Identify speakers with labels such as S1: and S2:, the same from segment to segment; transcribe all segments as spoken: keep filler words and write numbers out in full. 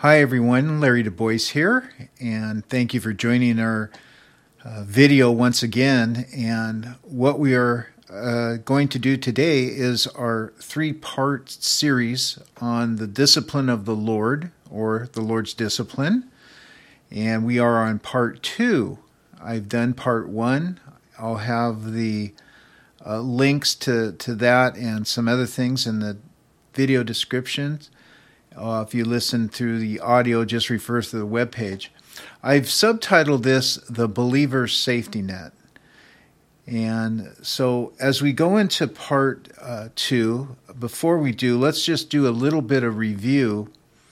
S1: Hi everyone, Larry Du Bois here, and thank you for joining our uh, video once again. And what we are uh, going to do today is our three-part series on the discipline of the Lord, or the Lord's discipline. And we are on part two. I've done part one. I'll have the uh, links to, to that and some other things in the video descriptions. Uh, if you listen through the audio, just refers to the webpage. I've subtitled this The Believer's Safety Net. And so as we go into part uh, two, before we do, let's just do a little bit of review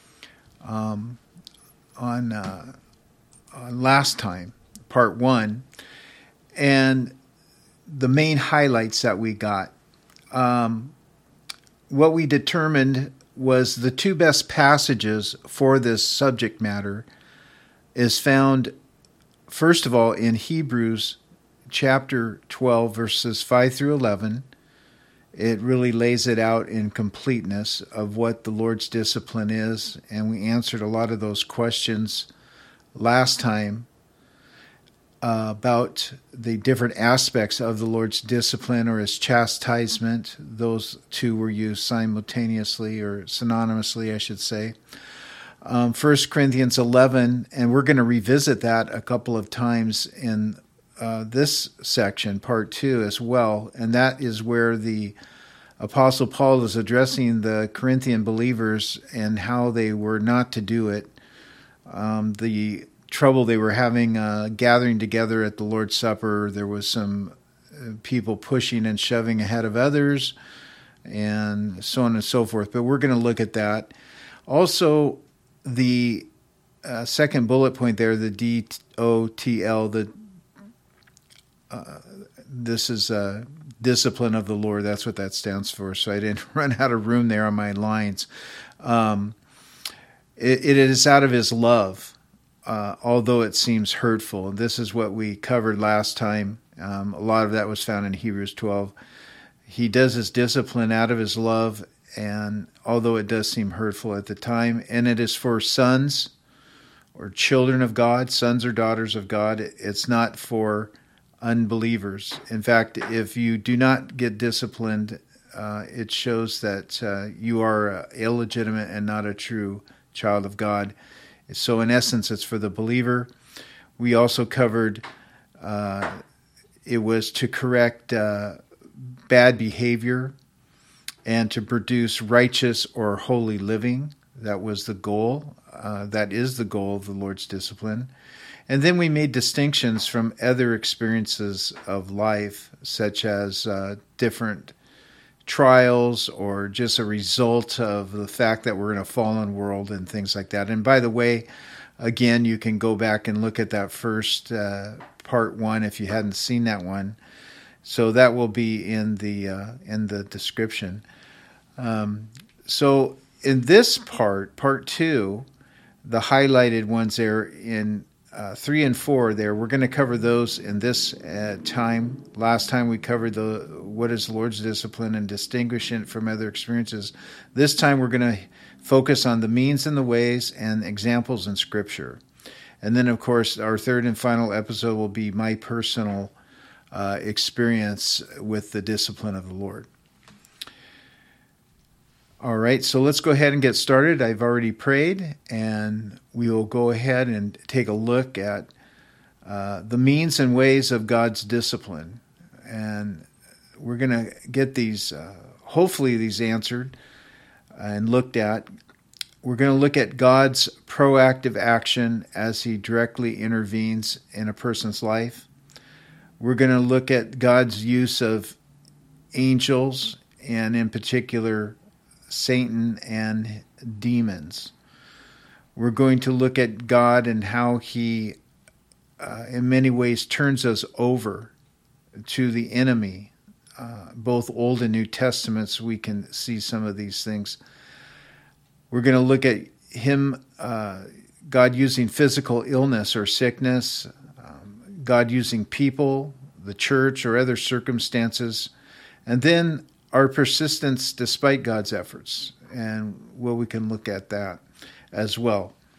S1: um, on, uh, on last time, part one, and the main highlights that we got. Um, what we determined was the two best passages for this subject matter is found, first of all, in Hebrews chapter twelve, verses five through eleven. It really lays it out in completeness of what the Lord's discipline is, and we answered a lot of those questions last time uh, about the different aspects of the Lord's discipline or his chastisement. Those two were used simultaneously or synonymously, I should say. Um, First Corinthians eleven, and we're going to revisit that a couple of times in uh, this section, part two as well, and that is where the Apostle Paul is addressing the Corinthian believers and how they were not to do it. Um, the trouble they were having uh, gathering together at the Lord's Supper. There was some uh, people pushing and shoving ahead of others, and so on and so forth. But we're going to look at that. Also, the uh, second bullet point there, the D O T L, the uh, this is uh, discipline of the Lord. That's what that stands for. So I didn't run out of room there on my lines. Um, it, it is out of his love. Uh, although it seems hurtful. This is what we covered last time. Um, a lot of that was found in Hebrews twelve. He does his discipline out of his love, and although it does seem hurtful at the time, and it is for sons or children of God, sons or daughters of God. It's not for unbelievers. In fact, if you do not get disciplined, uh, it shows that uh, you are uh, illegitimate and not a true child of God. So in essence, it's for the believer. We also covered uh, it was to correct uh, bad behavior and to produce righteous or holy living. That was the goal. Uh, that is the goal of the Lord's discipline. And then we made distinctions from other experiences of life, such as uh, different trials or just a result of the fact that we're in a fallen world and things like that. And by the way, again, you can go back and look at that first uh, part one if you hadn't seen that one. So that will be in the uh, in the description. Um, so in this part, part two, the highlighted ones there in Uh, three and four there, we're going to cover those in this uh, time. Last time we covered the what is the Lord's discipline and distinguish it from other experiences. This time we're going to focus on the means and the ways and examples in Scripture. And then, of course, our third and final episode will be my personal uh, experience with the discipline of the Lord. All right, so let's go ahead and get started. I've already prayed, and we will go ahead and take a look at uh, the means and ways of God's discipline. And we're going to get these, uh, hopefully these answered and looked at. We're going to look at God's proactive action as he directly intervenes in a person's life. We're going to look at God's use of angels, and in particular, Satan and demons. We're going to look at God and how he, uh, in many ways, turns us over to the enemy. Uh, both Old and New Testaments, we can see some of these things. We're going to look at him, uh, God using physical illness or sickness, um, God using people, the church, or other circumstances, and then our persistence despite God's efforts, and well, we can look at that as well.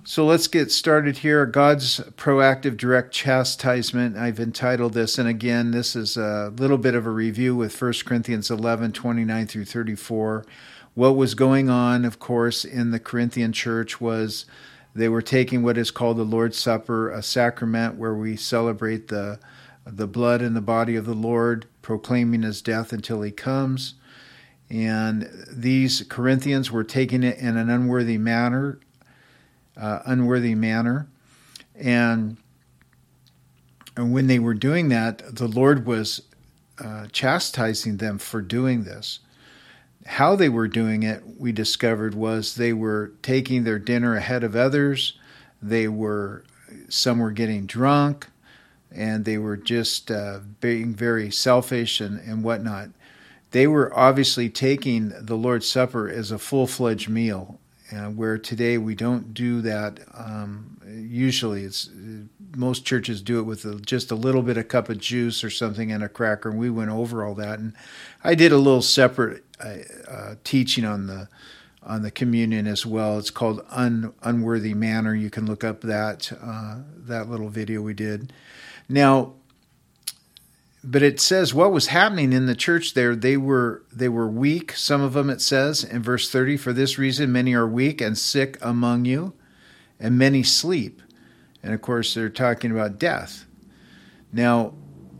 S1: So let's get started here. God's proactive direct chastisement. I've entitled this, and again, this is a little bit of a review with First Corinthians eleven, twenty-nine through thirty-four. What was going on, of course, in the Corinthian church was they were taking what is called the Lord's Supper, a sacrament where we celebrate the, the blood and the body of the Lord, proclaiming his death until he comes. And these Corinthians were taking it in an unworthy manner, Uh, unworthy manner. And, and when they were doing that, the Lord was uh, chastising them for doing this. How they were doing it, we discovered, was they were taking their dinner ahead of others. They were, some were getting drunk, and they were just uh, being very selfish and, and whatnot. They were obviously taking the Lord's Supper as a full-fledged meal. Uh, where today we don't do that. Um, usually, it's most churches do it with a, just a little bit of cup of juice or something and a cracker. And we went over all that, and I did a little separate uh, uh, teaching on the on the communion as well. It's called Un, Unworthy Manner. You can look up that uh, that little video we did. Now, but it says what was happening in the church there. They were they were weak. Some of them, it says in verse thirty, for this reason many are weak and sick among you, and many sleep. And of course, they're talking about death. Now,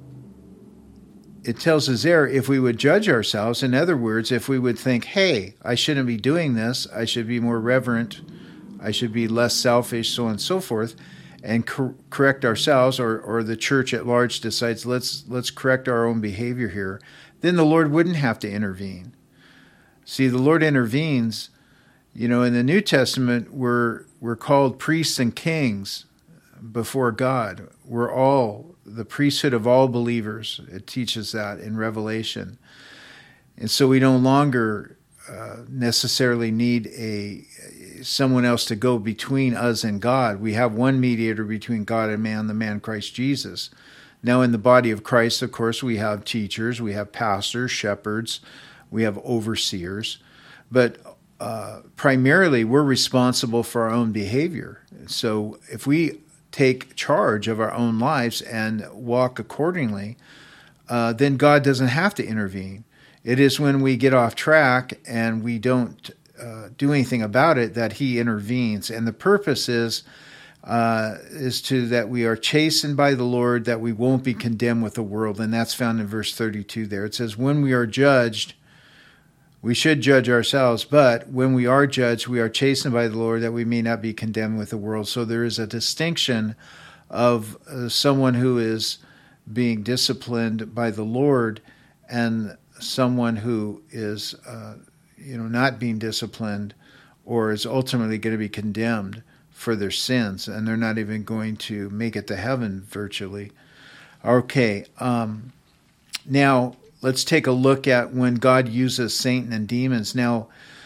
S1: it tells us there, if we would judge ourselves, in other words, if we would think, hey, I shouldn't be doing this, I should be more reverent, I should be less selfish, so on and so forth, and cor- correct ourselves, or, or the church at large decides, let's let's correct our own behavior here, then the Lord wouldn't have to intervene. See, the Lord intervenes. You know, in the New Testament, we're, we're called priests and kings before God. We're all the priesthood of all believers. It teaches that in Revelation. And so we no longer uh, necessarily need a someone else to go between us and God. We have one mediator between God and man, the man Christ Jesus. Now in the body of Christ, of course, we have teachers, we have pastors, shepherds, we have overseers, but uh, primarily we're responsible for our own behavior. So if we take charge of our own lives and walk accordingly, uh, then God doesn't have to intervene. It is when we get off track and we don't Uh, do anything about it that he intervenes, and the purpose is uh, is to that we are chastened by the Lord, that we won't be condemned with the world, and that's found in verse thirty-two. There it says, "When we are judged, we should judge ourselves, but when we are judged, we are chastened by the Lord, that we may not be condemned with the world." So there is a distinction of uh, someone who is being disciplined by the Lord and someone who is Uh, you know, not being disciplined, or is ultimately going to be condemned for their sins, and they're not even going to make it to heaven virtually. Okay, um, now let's take a look at when God uses Satan and demons. Now,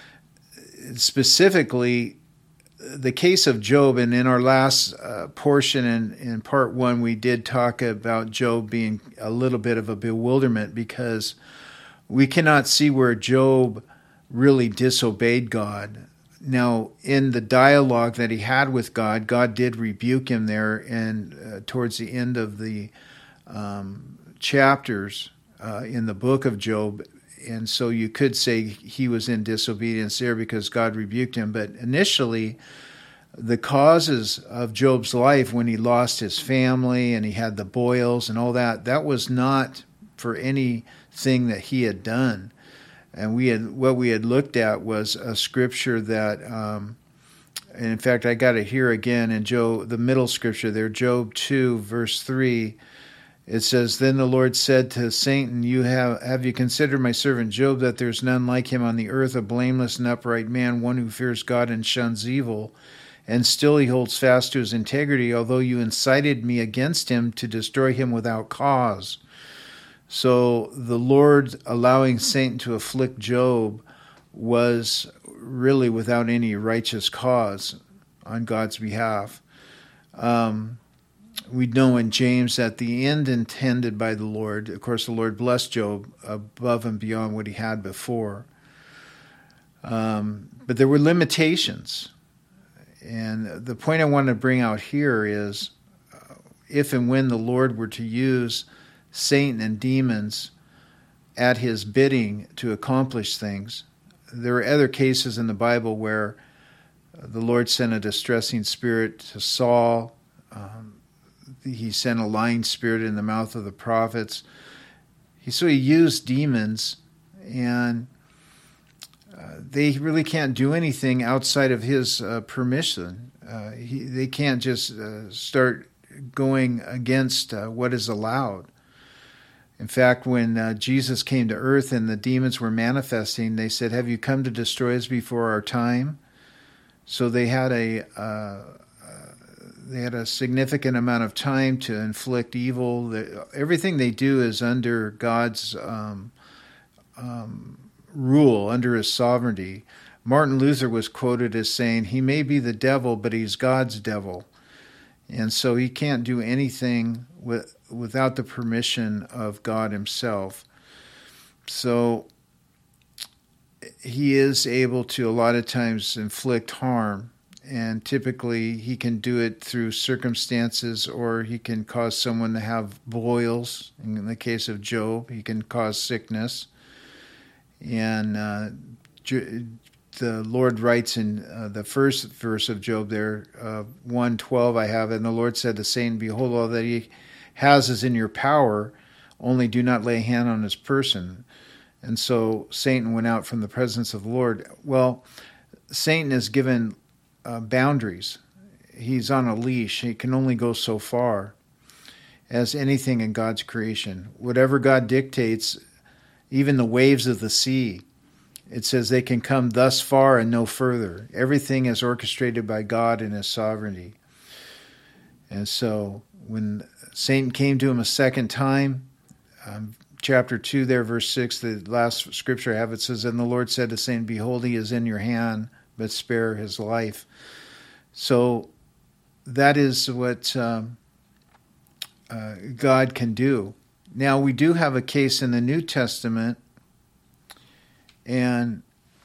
S1: specifically, the case of Job, and in our last uh, portion in, in part one, we did talk about Job being a little bit of a bewilderment, because we cannot see where Job really disobeyed God. Now, in the dialogue that he had with God, God did rebuke him there, and uh, towards the end of the um, chapters uh, in the book of Job, and so you could say he was in disobedience there because God rebuked him. But initially, the causes of Job's life, when he lost his family and he had the boils and all that, that was not for anything that he had done. And we had what we had looked at was a scripture that, um, and in fact, I got it here again in Job, the middle scripture there, Job two, verse three. It says, "Then the Lord said to Satan, you have, have you considered my servant Job, that there's none like him on the earth, a blameless and upright man, one who fears God and shuns evil? And still he holds fast to his integrity, although you incited me against him to destroy him without cause." So the Lord allowing Satan to afflict Job was really without any righteous cause on God's behalf. Um, we know in James that the end intended by the Lord, of course, the Lord blessed Job above and beyond what he had before. Um, but there were limitations. And the point I want to bring out here is uh, if and when the Lord were to use Satan and demons at his bidding to accomplish things, there are other cases in the Bible where the Lord sent a distressing spirit to Saul. Um, he sent a lying spirit in the mouth of the prophets. He, so he used demons, and uh, they really can't do anything outside of his uh, permission. Uh, he, they can't just uh, start going against uh, what is allowed. In fact, when uh, Jesus came to earth and the demons were manifesting, they said, "Have you come to destroy us before our time?" So they had a uh, uh, they had a significant amount of time to inflict evil. The, everything they do is under God's um, um, rule, under His sovereignty. Martin Luther was quoted as saying, "He may be the devil, but he's God's devil," and so he can't do anything with, without the permission of God Himself. So he is able to a lot of times inflict harm, and typically he can do it through circumstances, or he can cause someone to have boils. In the case of Job, he can cause sickness. And uh, the Lord writes in uh, the first verse of Job there, uh, one twelve I have, "And the Lord said to Satan, Behold, all that he has is in your power, only do not lay a hand on his person." And so Satan went out from the presence of the Lord. Well, Satan is given uh, boundaries. He's on a leash. He can only go so far as anything in God's creation. Whatever God dictates, even the waves of the sea, it says they can come thus far and no further. Everything is orchestrated by God in His sovereignty. And so when Satan came to him a second time, um, chapter two there, verse six, the last scripture I have, it says, "And the Lord said to Satan, Behold, he is in your hand, but spare his life." So that is what um, uh, God can do. Now, we do have a case in the New Testament, and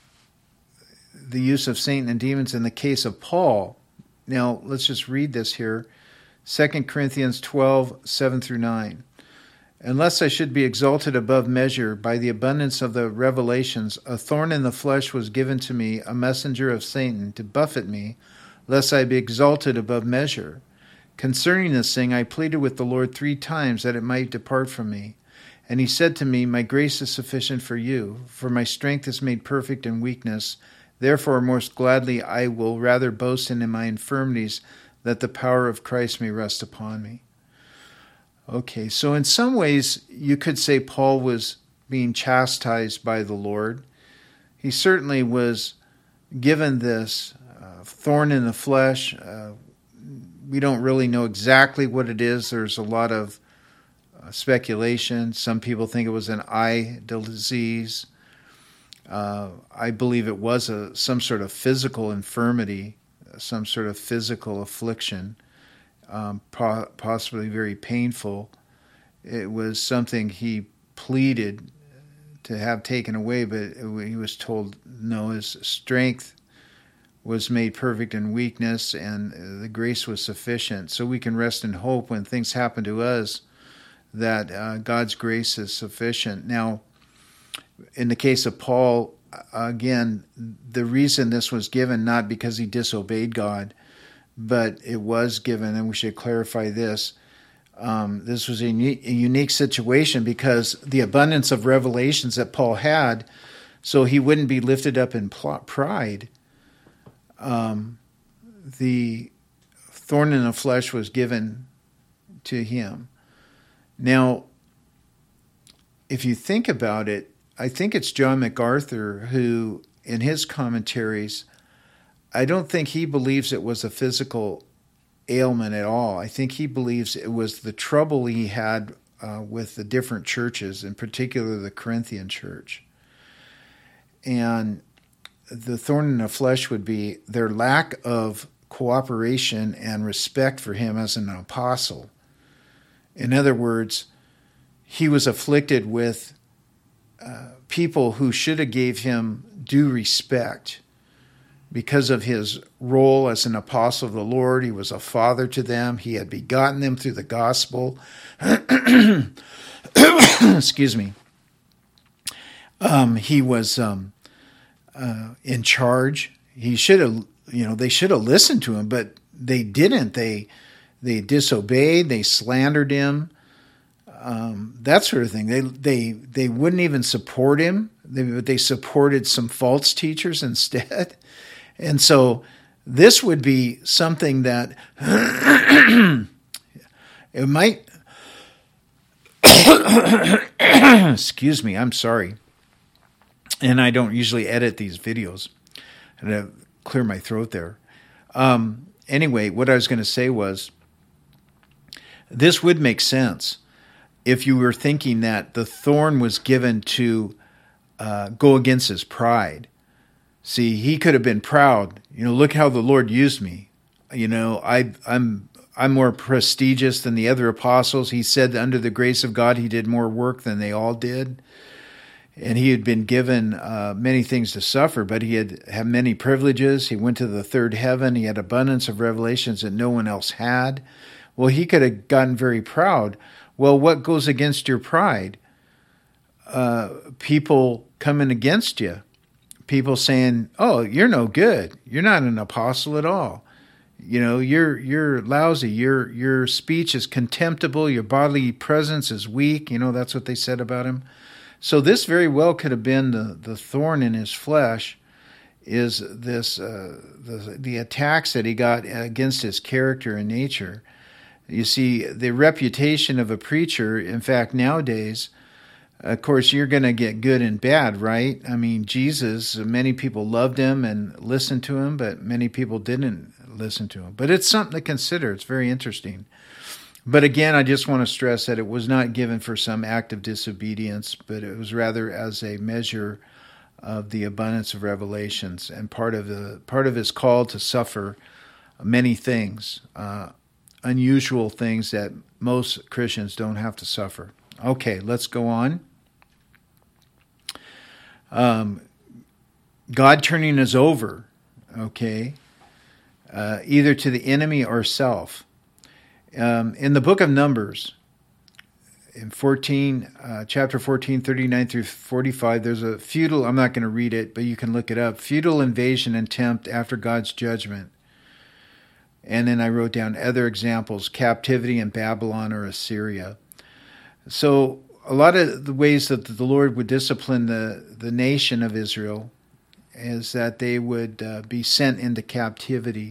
S1: the use of Satan and demons in the case of Paul. Now, let's just read this here. Second Corinthians twelve, seven through nine. "Unless I should be exalted above measure by the abundance of the revelations, a thorn in the flesh was given to me, a messenger of Satan, to buffet me, lest I be exalted above measure. Concerning this thing, I pleaded with the Lord three times that it might depart from me. And He said to me, My grace is sufficient for you, for my strength is made perfect in weakness. Therefore, most gladly I will rather boast in my infirmities, that the power of Christ may rest upon me." Okay, so in some ways, you could say Paul was being chastised by the Lord. He certainly was given this uh, thorn in the flesh. Uh, we don't really know exactly what it is. There's a lot of uh, speculation. Some people think it was an eye disease. Uh, I believe it was a some sort of physical infirmity, some sort of physical affliction. Um, po- possibly very painful. It was something he pleaded to have taken away, but he was told no, his strength was made perfect in weakness, and the grace was sufficient. So we can rest in hope when things happen to us that uh, God's grace is sufficient. Now, in the case of Paul, again, the reason this was given, not because he disobeyed God, but it was given, and we should clarify this. Um, this was a unique, a unique situation because the abundance of revelations that Paul had, so he wouldn't be lifted up in pride. Um, the thorn in the flesh was given to him. Now, if you think about it, I think it's John MacArthur who, in his commentaries, I don't think he believes it was a physical ailment at all. I think he believes it was the trouble he had uh, with the different churches, in particular the Corinthian church. And the thorn in the flesh would be their lack of cooperation and respect for him as an apostle. In other words, he was afflicted with uh, people who should have gave him due respect. because of his role as an apostle of the Lord. He was a father to them. He had begotten them through the gospel. Excuse me. Um, he was um, uh, in charge. He should have, you know, they should have listened to him, but they didn't. They they disobeyed. They slandered him. Um, that sort of thing. They they they wouldn't even support him. They they supported some false teachers instead. And so this would be something that it might. Excuse me. I'm sorry. And I don't usually edit these videos. And I clear my throat there. Um, anyway, what I was going to say was, this would make sense if you were thinking that the thorn was given to uh, go against his pride. See, he could have been proud. You know, look how the Lord used me. You know, I, I'm I'm more prestigious than the other apostles. He said that under the grace of God, he did more work than they all did. And he had been given uh, many things to suffer, but he had, had many privileges. He went to the third heaven. He had abundance of revelations that no one else had. Well, he could have gotten very proud. Well, what goes against your pride? Uh, people coming against you. People saying, "Oh, you're no good. You're not an apostle at all. You know, you're you're lousy. Your your speech is contemptible. Your bodily presence is weak." You know, that's what they said about him. So this very well could have been the, the thorn in his flesh, is this uh, the the attacks that he got against his character and nature. You see, the reputation of a preacher, in fact, nowadays, of course, you're going to get good and bad, right? I mean, Jesus, many people loved him and listened to him, but many people didn't listen to him. But it's something to consider. It's very interesting. But again, I just want to stress that it was not given for some act of disobedience, but it was rather as a measure of the abundance of revelations and part of the part of his call to suffer many things, uh, unusual things that most Christians don't have to suffer. Okay, let's go on. Um, God turning us over, okay, uh, either to the enemy or self. Um, in the book of Numbers, in fourteen, uh, chapter fourteen, thirty-nine through forty-five, there's a futile, I'm not going to read it, but you can look it up, futile invasion attempt after God's judgment. And then I wrote down other examples, captivity in Babylon or Assyria. So a lot of the ways that the Lord would discipline the, the nation of Israel is that they would uh, be sent into captivity.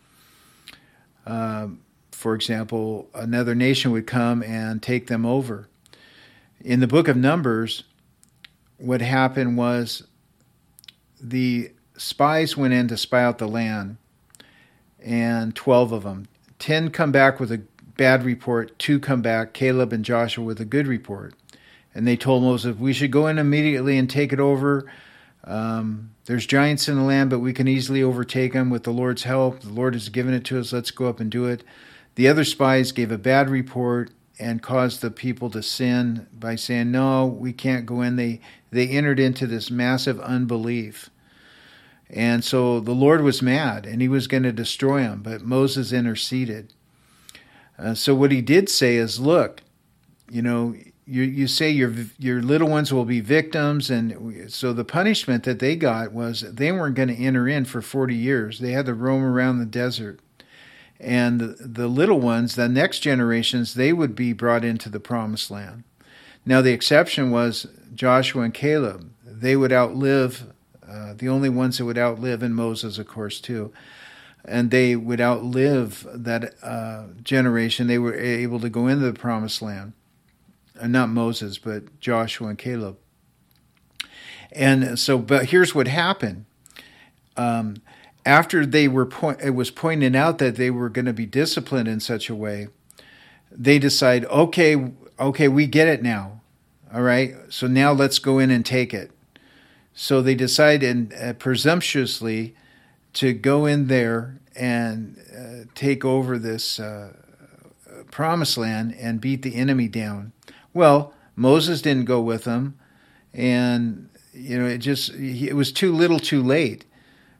S1: Um, For example, another nation would come and take them over. In the book of Numbers, what happened was the spies went in to spy out the land, and twelve of them. Ten come back with a bad report, two come back, Caleb and Joshua, with a good report. And they told Moses, we should go in immediately and take it over. Um, there's giants in the land, but we can easily overtake them with the Lord's help. The Lord has given it to us. Let's go up and do it. The other spies gave a bad report and caused the people to sin by saying, no, we can't go in. They they entered into this massive unbelief. And so the Lord was mad, and he was going to destroy them, but Moses interceded. Uh, so what he did say is, look, you know, you you say your your little ones will be victims, and so the punishment that they got was they weren't going to enter in for forty years. They had to roam around the desert. And the, the little ones, the next generations, they would be brought into the promised land. Now, the exception was Joshua and Caleb. They would outlive, uh, the only ones that would outlive, and Moses, of course, too. And they would outlive that uh, generation. They were able to go into the promised land. Uh, not Moses, but Joshua and Caleb. And so, but here's what happened. Um, After they were point, it was pointed out that they were going to be disciplined in such a way, they decide, okay, okay, we get it now. All right, so now let's go in and take it. So they decide, and uh, presumptuously, to go in there and uh, take over this uh, promised land and beat the enemy down. Well, Moses didn't go with them, and you know it just it was too little, too late.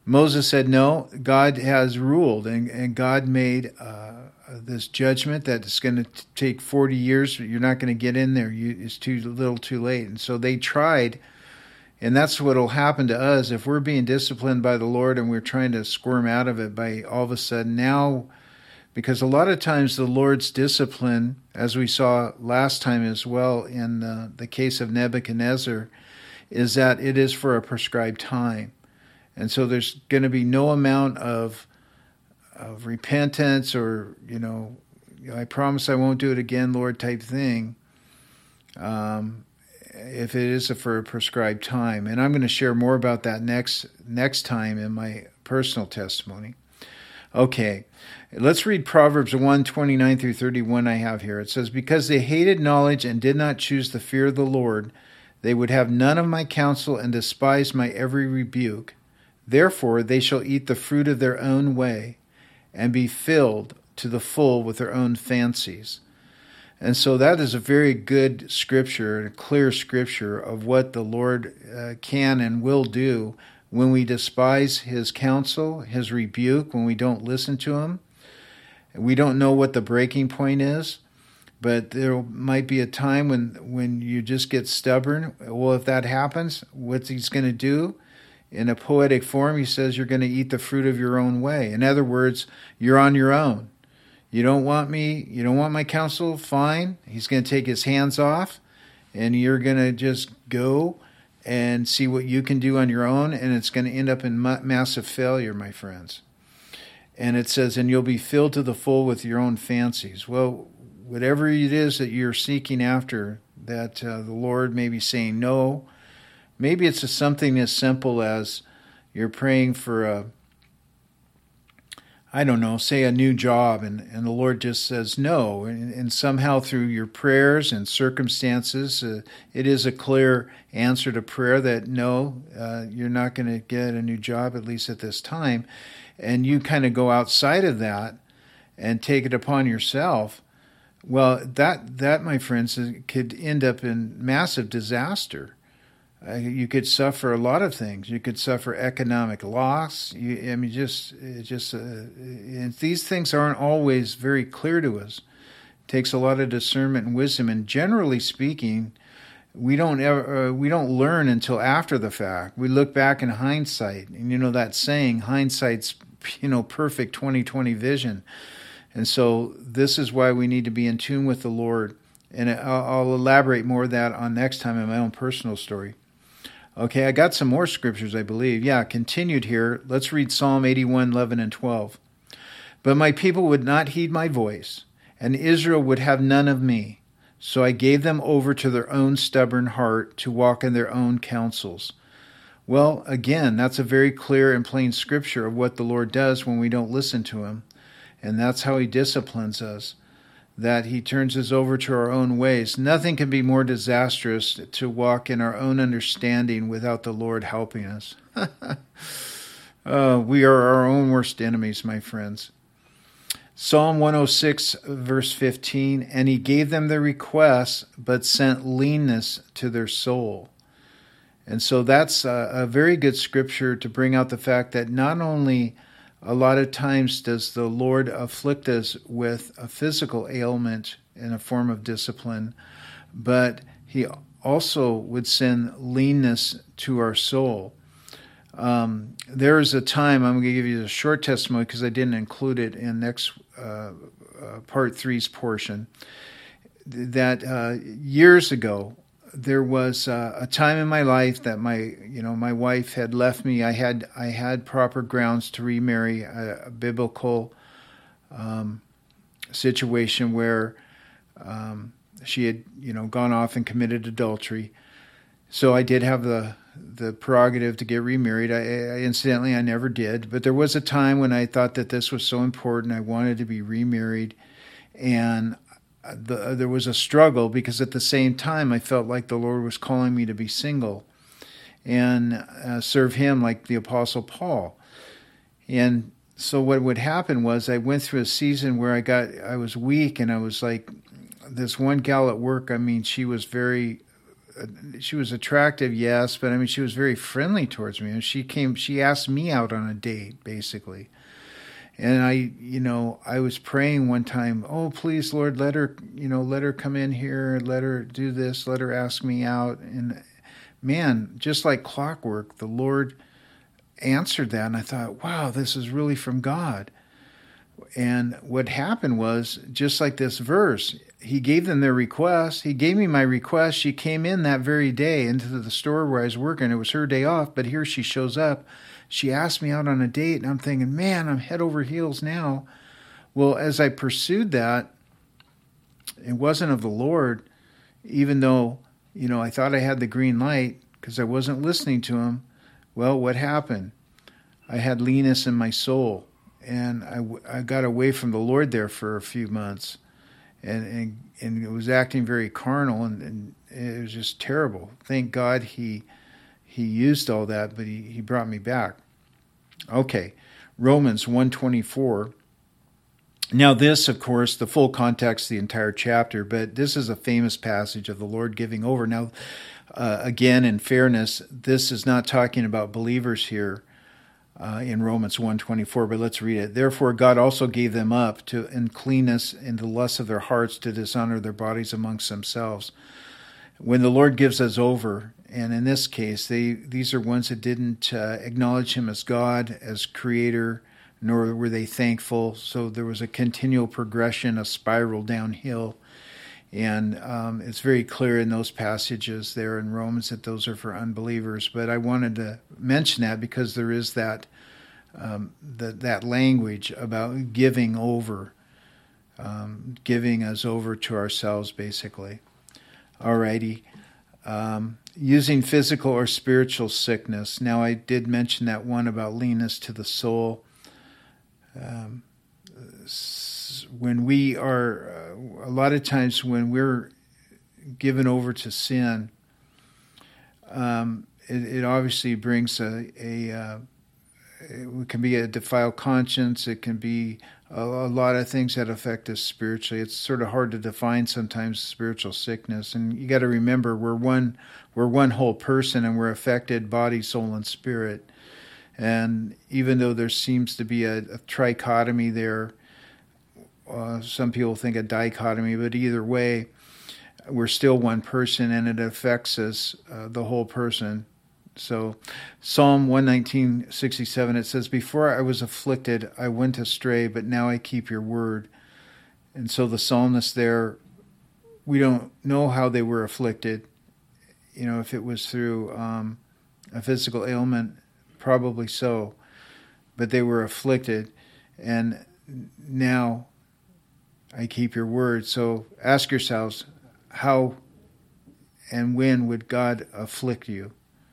S1: Moses said, no, God has ruled, and, and God made uh, this judgment that it's going to take forty years. You're not going to get in there. You, it's too little too late. And so they tried, and that's what will happen to us if we're being disciplined by the Lord and we're trying to squirm out of it by all of a sudden now, because a lot of times the Lord's discipline, as we saw last time as well in the, the case of Nebuchadnezzar, is that it is for a prescribed time. And so there's going to be no amount of of repentance or, you know, I promise I won't do it again, Lord, type thing, um, if it is for a prescribed time. And I'm going to share more about that next next time in my personal testimony. Okay, let's read Proverbs one, twenty-nine through thirty-one I have here. It says, because they hated knowledge and did not choose the fear of the Lord, they would have none of my counsel and despised my every rebuke. Therefore they shall eat the fruit of their own way and be filled to the full with their own fancies. And so that is a very good scripture, a clear scripture of what the Lord uh, can and will do when we despise his counsel, his rebuke, when we don't listen to him. We don't know what the breaking point is, but there might be a time when, when you just get stubborn. Well, if that happens, what he's going to do? In a poetic form, he says you're going to eat the fruit of your own way. In other words, you're on your own. You don't want me, you don't want my counsel, fine. He's going to take his hands off, and you're going to just go and see what you can do on your own, and it's going to end up in ma- massive failure, my friends. And it says, and you'll be filled to the full with your own fancies. Well, whatever it is that you're seeking after, that uh, the Lord may be saying no. Maybe it's something as simple as you're praying for a, I don't know, say a new job, and, and the Lord just says no. And, and somehow through your prayers and circumstances, uh, it is a clear answer to prayer that no, uh, you're not going to get a new job, at least at this time. And you kind of go outside of that and take it upon yourself. Well, that, that my friends, could end up in massive disaster. Uh, you could suffer a lot of things. You could suffer economic loss. You, I mean, just, it just, uh, and these things aren't always very clear to us. It takes a lot of discernment and wisdom. And generally speaking, we don't ever, uh, we don't learn until after the fact. We look back in hindsight, and you know that saying, hindsight's, you know, perfect twenty twenty vision. And so this is why we need to be in tune with the Lord. And I'll, I'll elaborate more of that on next time in my own personal story. Okay, I got some more scriptures, I believe. Yeah, continued here. Let's read Psalm eighty-one, eleven and twelve. But my people would not heed my voice, and Israel would have none of me. So I gave them over to their own stubborn heart to walk in their own counsels. Well, again, that's a very clear and plain scripture of what the Lord does when we don't listen to him. And that's how he disciplines us, that he turns us over to our own ways. Nothing can be more disastrous to walk in our own understanding without the Lord helping us. uh, we are our own worst enemies, my friends. Psalm one oh six, verse fifteen, and he gave them their requests, but sent leanness to their soul. And so that's a, a very good scripture to bring out the fact that not only a lot of times does the Lord afflict us with a physical ailment in a form of discipline, but he also would send leanness to our soul. Um, there is a time, I'm going to give you a short testimony because I didn't include it in next uh, uh, part three's portion, that uh, years ago, there was uh, a time in my life that my, you know, my wife had left me. I had, I had proper grounds to remarry, a, a biblical um, situation where um, she had, you know, gone off and committed adultery. So I did have the the prerogative to get remarried. I, I incidentally, I never did, but there was a time when I thought that this was so important. I wanted to be remarried, and The, there was a struggle because at the same time I felt like the Lord was calling me to be single and uh, serve him like the Apostle Paul. And so what would happen was I went through a season where I got, I was weak, and I was like, this one gal at work, I mean, she was very she was attractive, yes, but I mean, she was very friendly towards me. And she came, she asked me out on a date, basically. And I, you know, I was praying one time, oh, please, Lord, let her, you know, let her come in here, let her do this, let her ask me out. And man, just like clockwork, the Lord answered that. And I thought, wow, this is really from God. And what happened was, just like this verse, he gave them their request. He gave me my request. She came in that very day into the store where I was working. It was her day off, but here she shows up. She asked me out on a date, and I'm thinking, man, I'm head over heels now. Well, as I pursued that, it wasn't of the Lord, even though, you know, I thought I had the green light because I wasn't listening to him. Well, what happened? I had leanness in my soul, and I, I got away from the Lord there for a few months, and and, and it was acting very carnal, and, and it was just terrible. Thank God he he used all that, but he, he brought me back. Okay, Romans one twenty-four. Now this, of course, the full context, the entire chapter, but this is a famous passage of the Lord giving over. Now, uh, again, in fairness, this is not talking about believers here uh, in Romans one twenty-four, but let's read it. Therefore, God also gave them up to uncleanness and the lust of their hearts to dishonor their bodies amongst themselves. When the Lord gives us over, and in this case, they these are ones that didn't uh, acknowledge him as God, as creator, nor were they thankful. So there was a continual progression, a spiral downhill. And um, it's very clear in those passages there in Romans that those are for unbelievers. But I wanted to mention that because there is that um, that, that language about giving over, um, giving us over to ourselves, basically. Alrighty. Um, using physical or spiritual sickness. Now, I did mention that one about leanness to the soul. Um, when we are, uh, a lot of times when we're given over to sin, um, it, it obviously brings a, a uh, it can be a defiled conscience. It can be a, a lot of things that affect us spiritually. It's sort of hard to define sometimes spiritual sickness. And you got to remember, we're one, we're one whole person, and we're affected body, soul, and spirit. And even though there seems to be a, a trichotomy there, uh, some people think a dichotomy, but either way, we're still one person, and it affects us, uh, the whole person. So Psalm one nineteen, sixty-seven, it says, before I was afflicted, I went astray, but now I keep your word. And so the psalmist there, we don't know how they were afflicted. You know, if it was through um, a physical ailment, probably so. But they were afflicted, and now I keep your word. So ask yourselves, how and when would God afflict you?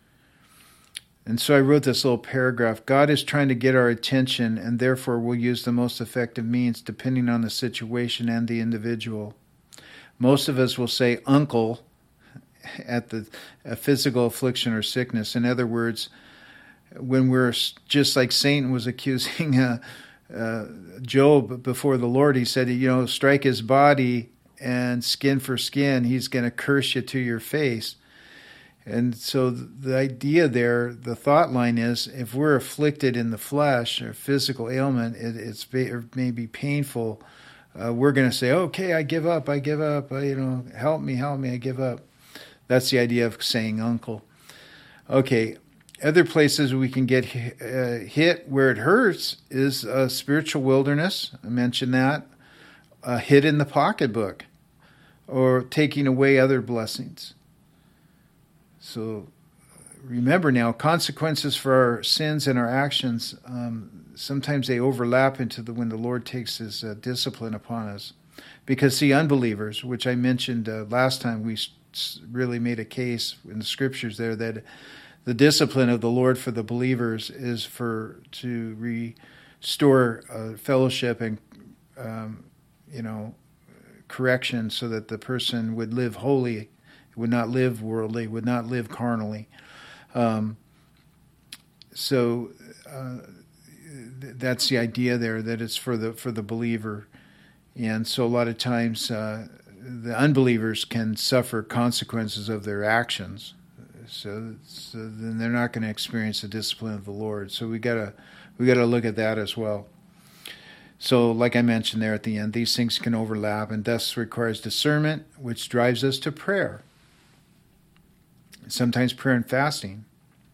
S1: And so I wrote this little paragraph. God is trying to get our attention, and therefore will use the most effective means depending on the situation and the individual. Most of us will say uncle at the a physical affliction or sickness. In other words, when we're just like Satan was accusing uh, uh, Job before the Lord, he said, you know, strike his body and skin for skin, he's going to curse you to your face. And so the idea there, the thought line is, if we're afflicted in the flesh or physical ailment, it, it's it may be painful. Uh, we're going to say, okay, I give up, I give up, I, you know, help me, help me, I give up. That's the idea of saying uncle. Okay, other places we can get uh, hit where it hurts is a spiritual wilderness. I mentioned that. A hit in the pocketbook, or taking away other blessings. So remember now, consequences for our sins and our actions, um, sometimes they overlap into the when the Lord takes his uh, discipline upon us. Because see, unbelievers, which I mentioned uh, last time, we really made a case in the scriptures there that the discipline of the Lord for the believers is for to restore uh, fellowship and um, you know correction, so that the person would live holy, would not live worldly, would not live carnally. Um, so uh, th- that's the idea there, that it's for the for the believer. And so a lot of times uh, the unbelievers can suffer consequences of their actions. So, so then they're not going to experience the discipline of the Lord. So we gotta we gotta look at that as well. So, like I mentioned there at the end, these things can overlap, and thus requires discernment, which drives us to prayer. Sometimes prayer and fasting.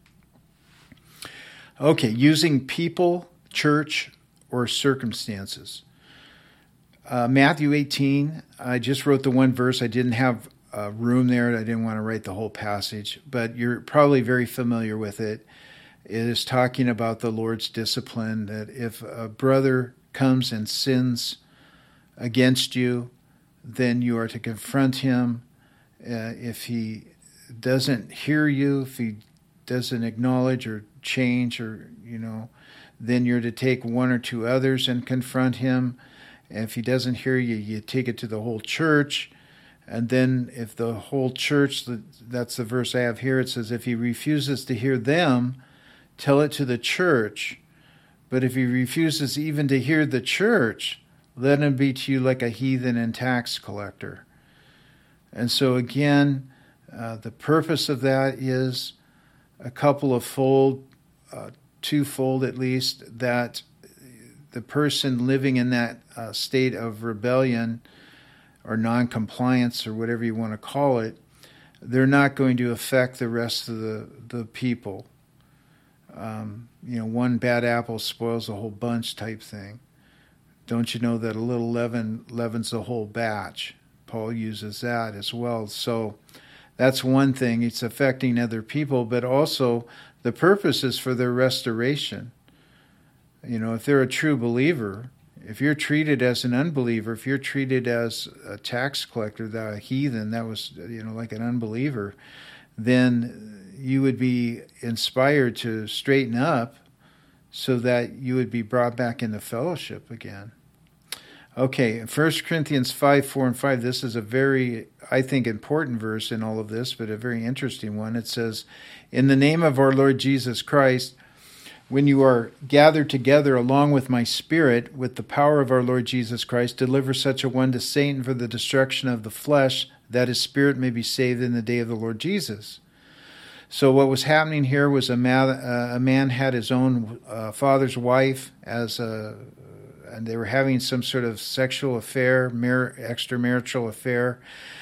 S1: Okay, using people, church, or circumstances. Uh, Matthew eighteen, I just wrote the one verse. I didn't have uh, room there. I didn't want to write the whole passage, but you're probably very familiar with it. It is talking about the Lord's discipline, that if a brother comes and sins against you, then you are to confront him. Uh, if he doesn't hear you, if he doesn't acknowledge or change, or, you know, then you're to take one or two others and confront him. And if he doesn't hear you, you take it to the whole church. And then if the whole church, that's the verse I have here, it says, if he refuses to hear them, tell it to the church. But if he refuses even to hear the church, let him be to you like a heathen and tax collector. And so again, uh, the purpose of that is a couple of fold, uh, twofold at least, that the person living in that uh, state of rebellion or non-compliance or whatever you want to call it, they're not going to affect the rest of the, the people. Um, you know, one bad apple spoils the whole bunch type thing. Don't you know that a little leaven leavens the whole batch? Paul uses that as well. So that's one thing. It's affecting other people, but also the purpose is for their restoration. You know, if they're a true believer, if you're treated as an unbeliever, if you're treated as a tax collector, that a heathen, that was, you know, like an unbeliever, then you would be inspired to straighten up so that you would be brought back into fellowship again. Okay, First Corinthians five, four and five, this is a very, I think, important verse in all of this, but a very interesting one. It says, in the name of our Lord Jesus Christ, when you are gathered together along with my spirit, with the power of our Lord Jesus Christ, deliver such a one to Satan for the destruction of the flesh, that his spirit may be saved in the day of the Lord Jesus. So what was happening here was a man, uh, a man had his own uh, father's wife as a, and they were having some sort of sexual affair, mar- extramarital affair,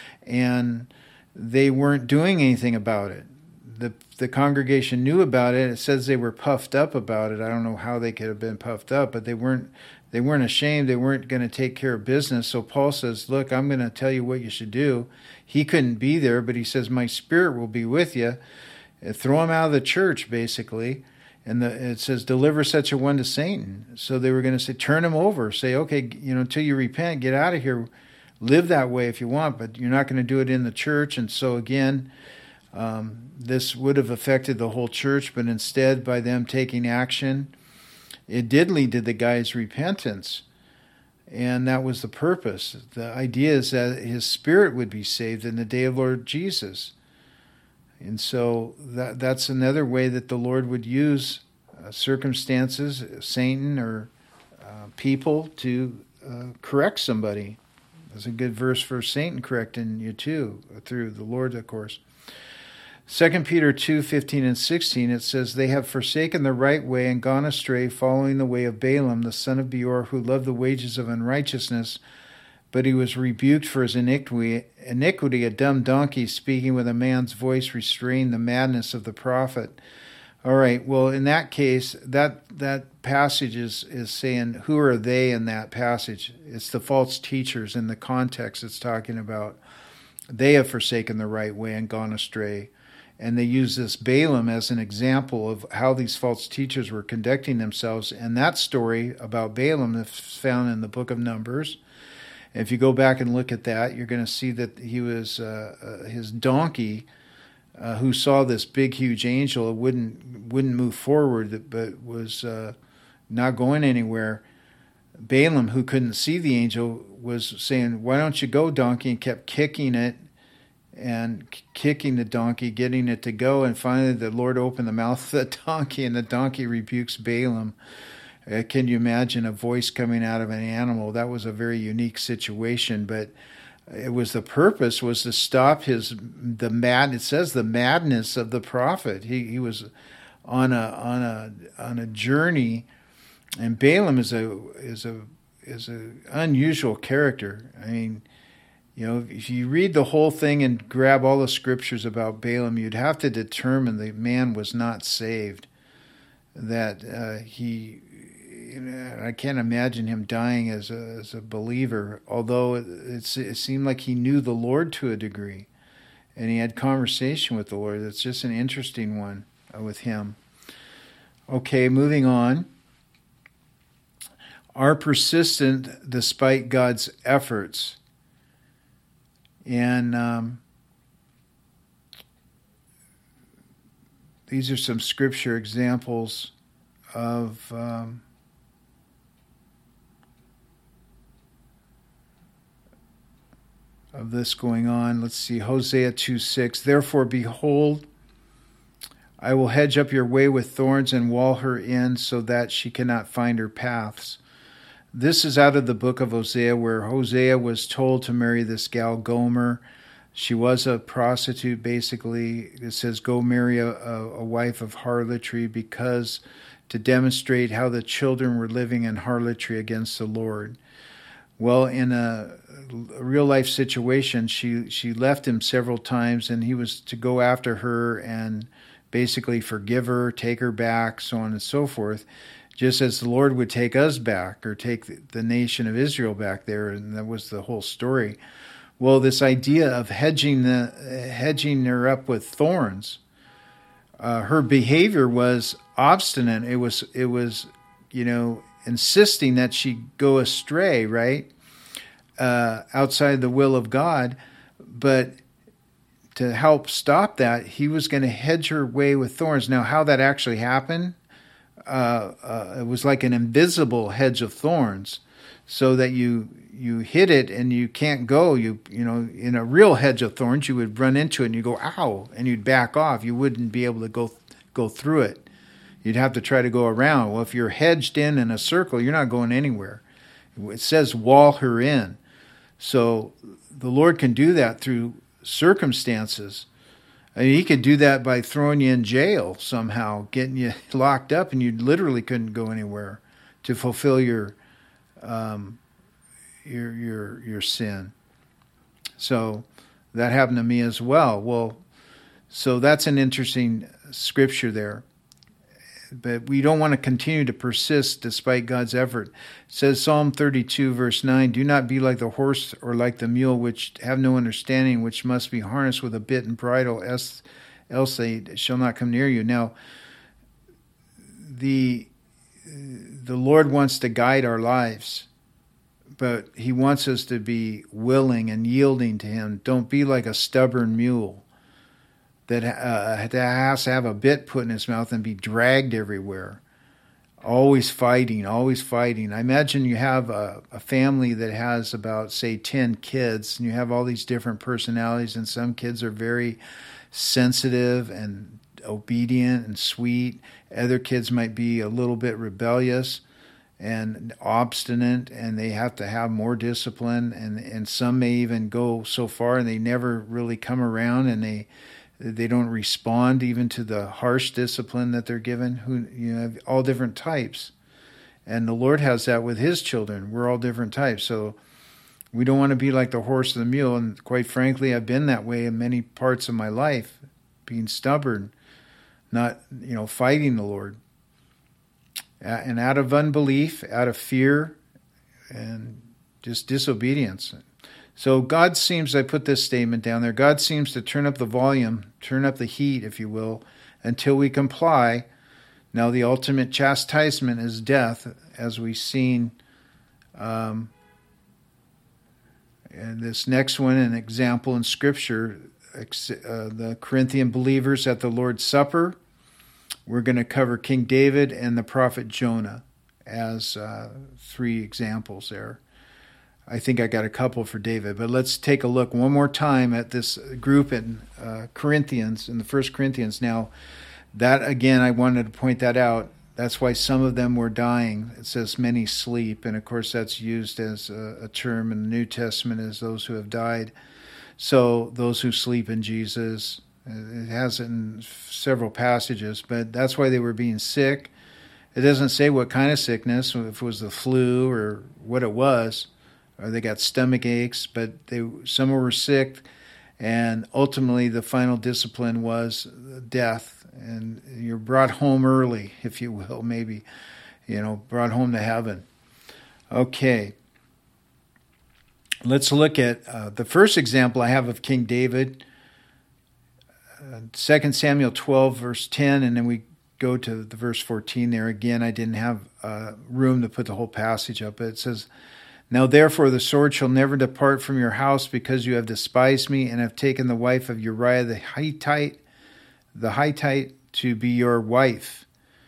S1: and they weren't doing anything about it. The the congregation knew about it. It says they were puffed up about it. I don't know how they could have been puffed up, but they weren't they weren't ashamed. They weren't going to take care of business. So Paul says, look, I'm going to tell you what you should do. He couldn't be there, but he says, my spirit will be with you. Throw him out of the church, basically. And the, it says, deliver such a one to Satan. So they were going to say, turn him over. Say, okay, you know, until you repent, get out of here. Live that way if you want, but you're not going to do it in the church. And so again, um, this would have affected the whole church, but instead, by them taking action, it did lead to the guy's repentance. And that was the purpose. The idea is that his spirit would be saved in the day of Lord Jesus. And so that that's another way that the Lord would use uh, circumstances, Satan, or uh, people to uh, correct somebody. That's a good verse for Satan correcting you too, through the Lord, of course. Second Peter two, fifteen and sixteen, it says, they have forsaken the right way and gone astray, following the way of Balaam, the son of Beor, who loved the wages of unrighteousness, but he was rebuked for his iniquity. Iniquity, a dumb donkey speaking with a man's voice restrained the madness of the prophet. All right, well, in that case, that that passage is, is saying, who are they in that passage? It's the false teachers in the context it's talking about. They have forsaken the right way and gone astray. And they use this Balaam as an example of how these false teachers were conducting themselves. And that story about Balaam is found in the book of Numbers. If you go back and look at that, you're going to see that he was uh, uh, his donkey, uh, who saw this big, huge angel, wouldn't wouldn't move forward, but was uh, not going anywhere. Balaam, who couldn't see the angel, was saying, "Why don't you go, donkey?" and kept kicking it and kicking the donkey, getting it to go. And finally, the Lord opened the mouth of the donkey, and the donkey rebukes Balaam. Uh, can you imagine a voice coming out of an animal? That was a very unique situation, but it was the purpose was to stop his the mad. It says the madness of the prophet. He he was on a on a on a journey, and Balaam is a is a is a unusual character. I mean, you know, if you read the whole thing and grab all the scriptures about Balaam, you'd have to determine the man was not saved. That uh, he, you know, I can't imagine him dying as a as a believer. Although it, it's, it seemed like he knew the Lord to a degree, and he had conversation with the Lord. That's just an interesting one uh, with him. Okay, moving on. Are persistent despite God's efforts. And um, these are some scripture examples of um, of this going on. Let's see, Hosea two six. Therefore, behold, I will hedge up your way with thorns and wall her in so that she cannot find her paths. This is out of the book of Hosea, where Hosea was told to marry this gal Gomer. She was a prostitute, basically. It says, go marry a, a, a wife of harlotry, because to demonstrate how the children were living in harlotry against the Lord. Well, in a, a real-life situation, she, she left him several times, and he was to go after her and basically forgive her, take her back, so on and so forth, just as the Lord would take us back, or take the nation of Israel back there, and that was the whole story. Well, this idea of hedging the hedging her up with thorns, uh, her behavior was obstinate. It was it was, you know, insisting that she go astray, right, uh, outside the will of God. But to help stop that, he was going to hedge her way with thorns. Now, how that actually happened, uh, uh, it was like an invisible hedge of thorns, so that you you hit it and you can't go. You you know, in a real hedge of thorns, you would run into it and you go, ow, and you'd back off. You wouldn't be able to go go through it. You'd have to try to go around. Well, if you're hedged in in a circle, you're not going anywhere. It says wall her in. So the Lord can do that through circumstances. I mean, he could do that by throwing you in jail somehow, getting you locked up, and you literally couldn't go anywhere to fulfill your um, your your your sin. So that happened to me as well. Well, so that's an interesting scripture there. But we don't want to continue to persist despite God's effort. It says Psalm thirty-two, verse nine, do not be like the horse or like the mule, which have no understanding, which must be harnessed with a bit and bridle, else, else they shall not come near you. Now, the, the Lord wants to guide our lives, but he wants us to be willing and yielding to him. Don't be like a stubborn mule that uh, has to have a bit put in his mouth and be dragged everywhere. Always fighting, always fighting. I imagine you have a, a family that has about, say, ten kids, and you have all these different personalities, and some kids are very sensitive and obedient and sweet. Other kids might be a little bit rebellious and obstinate, and they have to have more discipline, and, and some may even go so far and they never really come around, and they They don't respond even to the harsh discipline that they're given. Who you know, all different types, and the Lord has that with his children. We're all different types, so we don't want to be like the horse or the mule. And quite frankly, I've been that way in many parts of my life, being stubborn, not you know fighting the Lord, and out of unbelief, out of fear, and just disobedience. So God seems, I put this statement down there, God seems to turn up the volume, turn up the heat, if you will, until we comply. Now the ultimate chastisement is death, as we've seen. Um, and this next one, an example in Scripture, uh, the Corinthian believers at the Lord's Supper. We're going to cover King David and the prophet Jonah as uh, three examples there. I think I got a couple for David, but let's take a look one more time at this group in uh, Corinthians, in the First Corinthians. Now, that again, I wanted to point that out. That's why some of them were dying. It says many sleep, and of course that's used as a, a term in the New Testament as those who have died. So those who sleep in Jesus, it has it in several passages, but that's why they were being sick. It doesn't say what kind of sickness, if it was the flu or what it was, or they got stomach aches, but they some were sick, and ultimately the final discipline was death, and you're brought home early, if you will, maybe, you know, brought home to heaven. Okay. Let's look at uh, the first example I have of King David, uh, Second Samuel twelve, verse ten, and then we go to the verse fourteen there. Again, I didn't have uh, room to put the whole passage up, but it says, "Now therefore the sword shall never depart from your house, because you have despised me and have taken the wife of Uriah the Hittite, the Hittite to be your wife."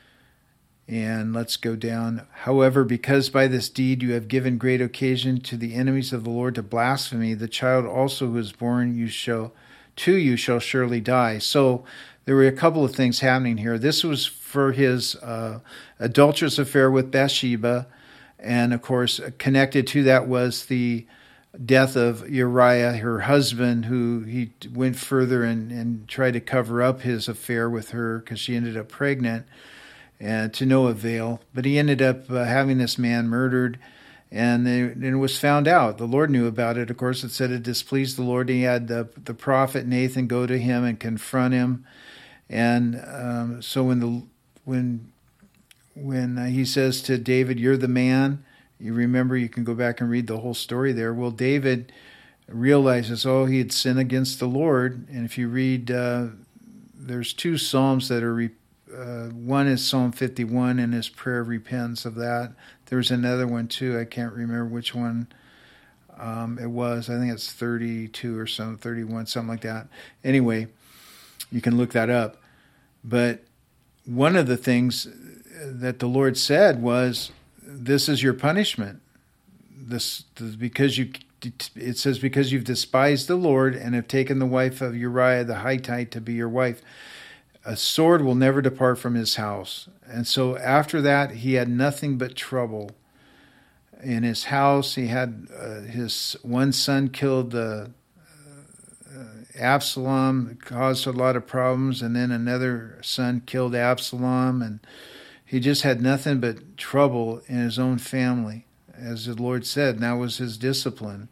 S1: And let's go down. "However, because by this deed you have given great occasion to the enemies of the Lord to blaspheme, the child also who is born you shall to you shall surely die." So there were a couple of things happening here. This was for his uh, adulterous affair with Bathsheba, and of course connected to that was the death of Uriah, her husband, who he went further and, and tried to cover up his affair with her because she ended up pregnant. And to no avail. But he ended up uh, having this man murdered, and, they, and it was found out. The Lord knew about it. Of course, it said it displeased the Lord. He had the, the prophet Nathan go to him and confront him. And um, so when the when when uh, he says to David, "You're the man," you remember, you can go back and read the whole story there. Well, David realizes, oh, he had sinned against the Lord. And if you read, uh, there's two Psalms that are re- Uh, one is Psalm fifty-one and his prayer of repentance of that. There's another one too. I can't remember which one um, it was. I think it's thirty-two or something, thirty-one, something like that. Anyway, you can look that up. But one of the things that the Lord said was, "This is your punishment. This, this because you." It says, "Because you've despised the Lord and have taken the wife of Uriah the Hittite to be your wife. A sword will never depart from his house." And so after that, he had nothing but trouble in his house. He had uh, his one son killed uh, uh, Absalom, caused a lot of problems, and then another son killed Absalom, and he just had nothing but trouble in his own family, as the Lord said, and that was his discipline.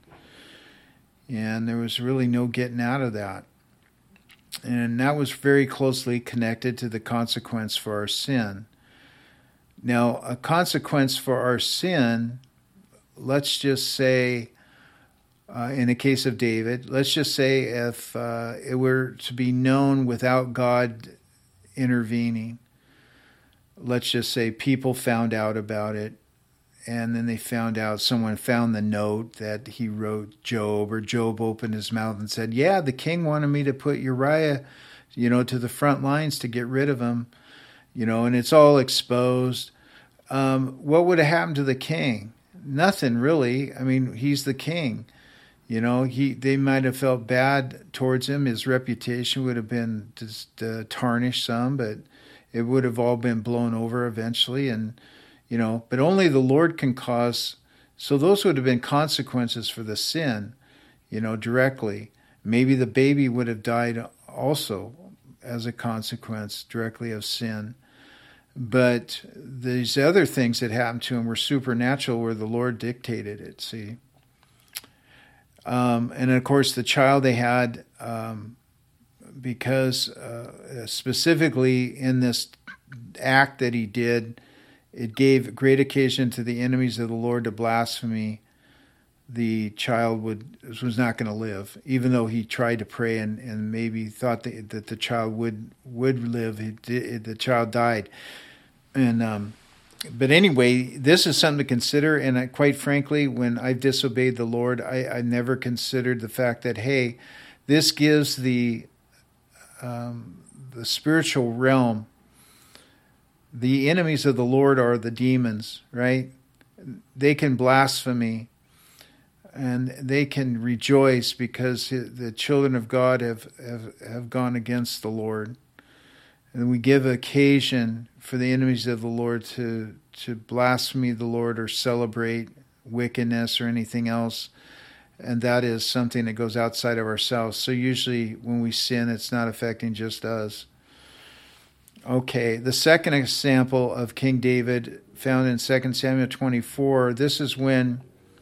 S1: And there was really no getting out of that. And that was very closely connected to the consequence for our sin. Now, a consequence for our sin, let's just say, uh, in the case of David, let's just say if uh, it were to be known without God intervening, let's just say people found out about it, and then they found out, someone found the note that he wrote Job, or Job opened his mouth and said, "Yeah, the king wanted me to put Uriah, you know, to the front lines to get rid of him," you know, and it's all exposed. Um, what would have happened to the king? Nothing really. I mean, he's the king. You know, he they might have felt bad towards him. His reputation would have been just uh, tarnished some, but it would have all been blown over eventually, and you know, but only the Lord can cause. So those would have been consequences for the sin, you know, directly. Maybe the baby would have died also as a consequence directly of sin. But these other things that happened to him were supernatural, where the Lord dictated it, see. Um, and of course, the child they had, um, because uh, specifically in this act that he did, it gave great occasion to the enemies of the Lord to blaspheme. The child would was not going to live, even though he tried to pray and, and maybe thought that, that the child would would live. It, it, the child died, and um, but anyway, this is something to consider. And I, quite frankly, when I've disobeyed the Lord, I, I never considered the fact that, hey, this gives the um, the spiritual realm. The enemies of the Lord are the demons, right? They can blaspheme, and they can rejoice because the children of God have, have, have gone against the Lord. And we give occasion for the enemies of the Lord to to blaspheme the Lord or celebrate wickedness or anything else. And that is something that goes outside of ourselves. So usually when we sin, it's not affecting just us. Okay, the second example of King David found in Second Samuel twenty-four, this is when,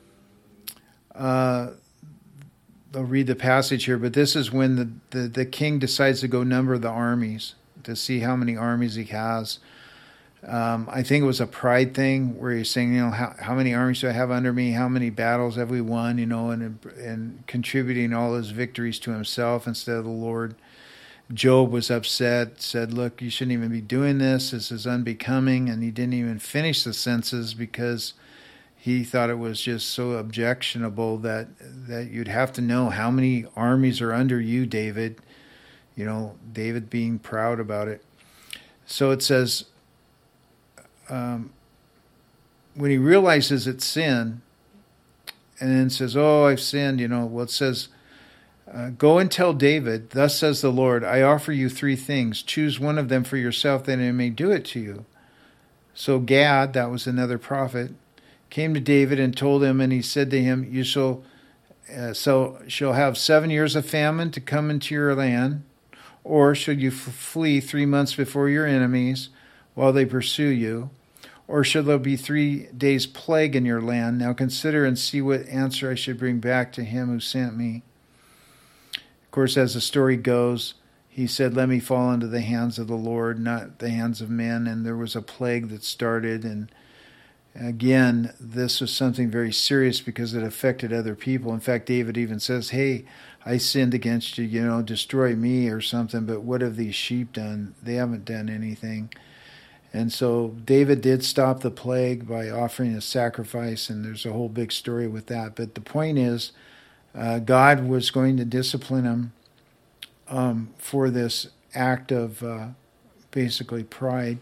S1: uh, I'll read the passage here, but this is when the, the, the king decides to go number the armies to see how many armies he has. Um, I think it was a pride thing where he's saying, you know, how, how many armies do I have under me? How many battles have we won? You know, and and contributing all his victories to himself instead of the Lord. Job was upset, said, look, you shouldn't even be doing this. This is unbecoming. And he didn't even finish the census because he thought it was just so objectionable that, that you'd have to know how many armies are under you, David. You know, David being proud about it. So it says, um, when he realizes it's sin, and then says, oh, I've sinned, you know, well, it says, Uh, go and tell David, thus says the Lord, I offer you three things. Choose one of them for yourself, that I may do it to you. So Gad, that was another prophet, came to David and told him, and he said to him, You shall uh, so shall have seven years of famine to come into your land, or shall you f- flee three months before your enemies while they pursue you, or shall there be three days plague in your land? Now consider and see what answer I should bring back to him who sent me. Of course, as the story goes, he said, let me fall into the hands of the Lord, not the hands of men. And there was a plague that started. And again, this was something very serious because it affected other people. In fact, David even says, hey, I sinned against you, you know, destroy me or something. But what have these sheep done? They haven't done anything. And so David did stop the plague by offering a sacrifice. And there's a whole big story with that. But the point is, Uh, God was going to discipline him um, for this act of uh, basically pride.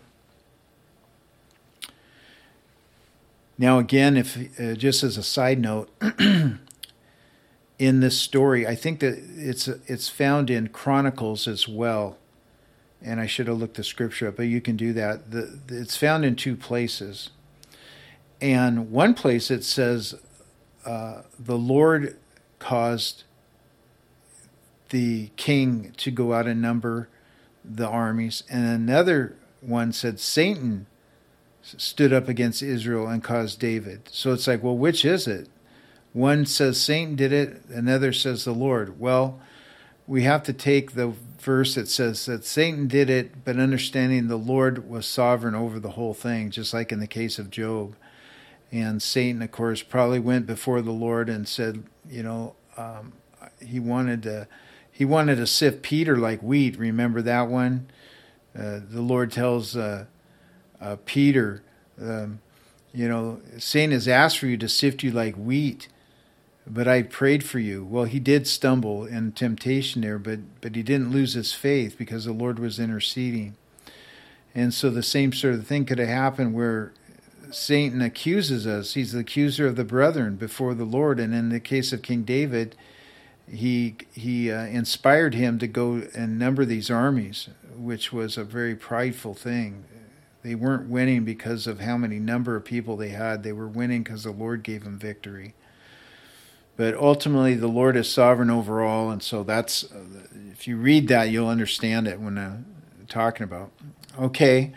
S1: Now, again, if uh, just as a side note, in this story, I think that it's it's found in Chronicles as well, and I should have looked the scripture up, but you can do that. The, it's found in two places, and one place it says uh, the Lord caused the king to go out and number the armies. And another one said Satan stood up against Israel and caused David. So it's like, well, which is it? One says Satan did it, another says the Lord. Well, we have to take the verse that says that Satan did it, but understanding the Lord was sovereign over the whole thing, just like in the case of Job. And Satan, of course, probably went before the Lord and said, you know, um, he wanted to, he wanted to sift Peter like wheat. Remember that one? Uh, the Lord tells uh, uh, Peter, um, you know, Satan has asked for you to sift you like wheat, but I prayed for you. Well, he did stumble in temptation there, but but he didn't lose his faith because the Lord was interceding. And so the same sort of thing could have happened where Satan accuses us. He's the accuser of the brethren before the Lord. And in the case of King David, he he uh, inspired him to go and number these armies, which was a very prideful thing. They weren't winning because of how many number of people they had. They were winning because the Lord gave them victory. But ultimately, the Lord is sovereign over all. And so that's, if you read that, you'll understand it when I'm talking about. Okay.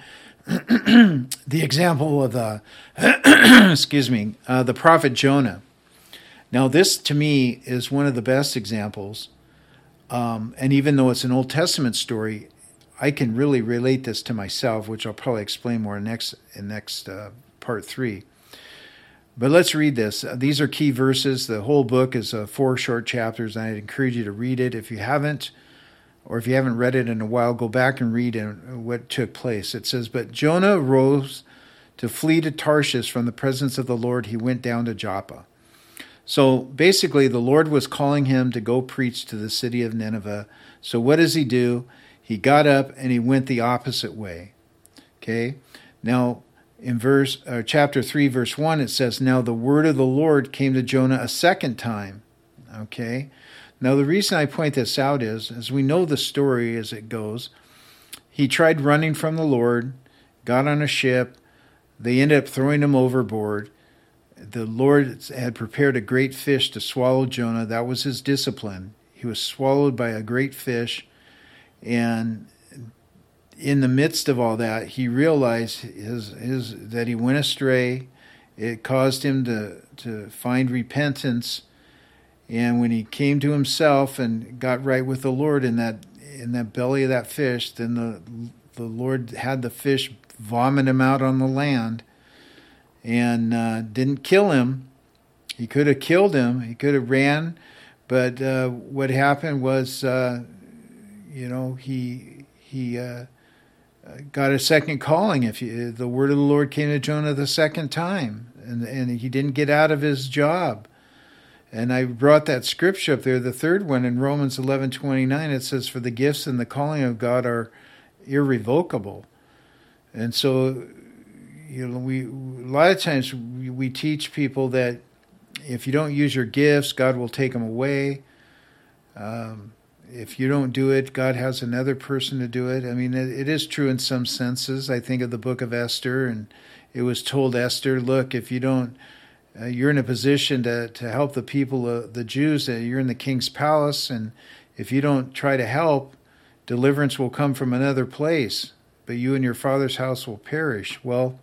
S1: The example of the, excuse me, uh, the prophet Jonah. Now, this to me is one of the best examples. Um, and even though it's an Old Testament story, I can really relate this to myself, which I'll probably explain more in next in next uh, part three. But let's read this. Uh, these are key verses. The whole book is uh, four short chapters, and I'd encourage you to read it. If you haven't, or if you haven't read it in a while, go back and read what took place. It says, But Jonah rose to flee to Tarshish from the presence of the Lord. He went down to Joppa. So basically, the Lord was calling him to go preach to the city of Nineveh. So what does he do? He got up and he went the opposite way. Okay? Now, in verse uh, chapter three, verse one, it says, Now the word of the Lord came to Jonah a second time. Okay? Now, the reason I point this out is, as we know the story as it goes, he tried running from the Lord. got on a ship. They ended up throwing him overboard. The Lord had prepared a great fish to swallow Jonah. That was his discipline. He was swallowed by a great fish. And in the midst of all that, he realized his, his, that he went astray. It caused him to, to find repentance. And when he came to himself and got right with the Lord in that in that belly of that fish, then the the Lord had the fish vomit him out on the land, and uh, didn't kill him. He could have killed him. He could have ran, but uh, what happened was, uh, you know, he he uh, got a second calling. If you, the word of the Lord came to Jonah the second time, and and he didn't get out of his job. And I brought that scripture up there, the third one in Romans eleven twenty-nine. It says, "For the gifts and the calling of God are irrevocable." And so, you know, we a lot of times we, we teach people that if you don't use your gifts, God will take them away. Um, if you don't do it, God has another person to do it. I mean, it, it is true in some senses. I think of the book of Esther, and it was told Esther, look, if you don't, Uh, you're in a position to, to help the people, uh, the Jews. Uh, you're in the king's palace, and if you don't try to help, deliverance will come from another place, but you and your father's house will perish. Well,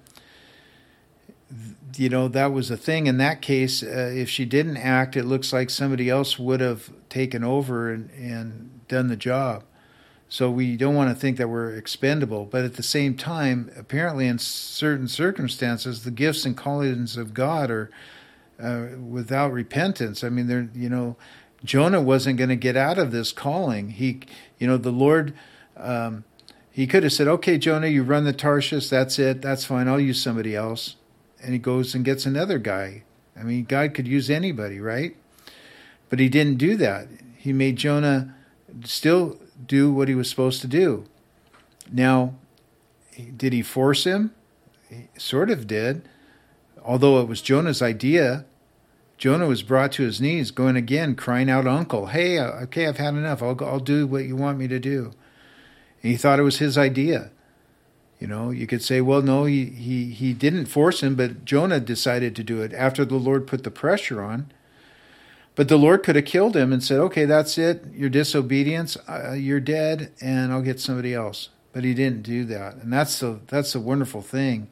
S1: you know, that was the thing. In that case, uh, if she didn't act, it looks like somebody else would have taken over and, and done the job. So we don't want to think that we're expendable. But at the same time, apparently in certain circumstances, the gifts and callings of God are uh, without repentance. I mean, they're, you know, Jonah wasn't going to get out of this calling. He, you know, the Lord, um, he could have said, okay, Jonah, you run the Tarshish. That's it. That's fine. I'll use somebody else. And he goes and gets another guy. I mean, God could use anybody, right? But he didn't do that. He made Jonah still do what he was supposed to do. Now, did he force him? He sort of did. Although it was Jonah's idea. Jonah was brought to his knees, going again, crying out, "Uncle, hey, okay, I've had enough. I'll, I'll do what you want me to do." And he thought it was his idea. You know, you could say, well, no, he, he, he didn't force him, but Jonah decided to do it after the Lord put the pressure on. But the Lord could have killed him and said, okay, that's it. Your disobedience, uh, you're dead, and I'll get somebody else. But he didn't do that. And that's the, that's the wonderful thing.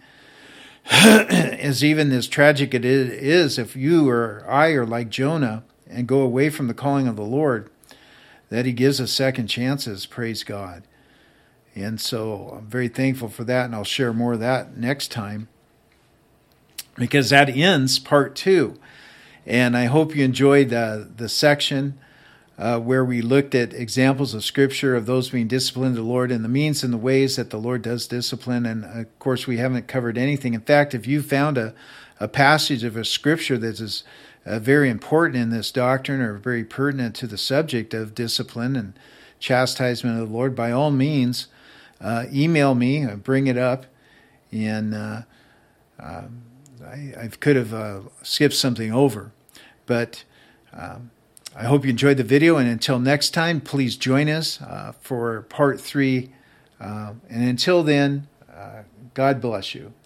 S1: As even as tragic it is, if you or I are like Jonah and go away from the calling of the Lord, that he gives us second chances, praise God. And so I'm very thankful for that, and I'll share more of that next time, because that ends part two. And I hope you enjoyed uh, the section uh, where we looked at examples of Scripture of those being disciplined to the Lord and the means and the ways that the Lord does discipline. And, of course, we haven't covered anything. In fact, if you found a, a passage of a Scripture that is uh, very important in this doctrine or very pertinent to the subject of discipline and chastisement of the Lord, by all means, uh, email me, bring it up, and uh, uh, I, I could have uh, skipped something over. But um, I hope you enjoyed the video, and until next time, please join us uh, for part three. Uh, and until then, uh, God bless you.